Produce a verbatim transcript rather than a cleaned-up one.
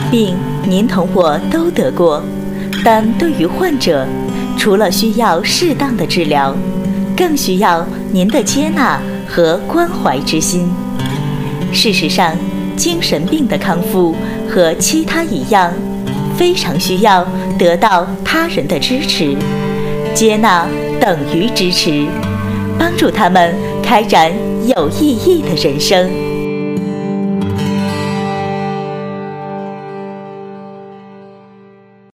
病您同我都得过，但对于患者，除了需要适当的治疗，更需要您的接纳和关怀之心。事实上，精神病的康复和其他一样，非常需要得到他人的支持。接纳等于支持，帮助他们开展有意义的人生。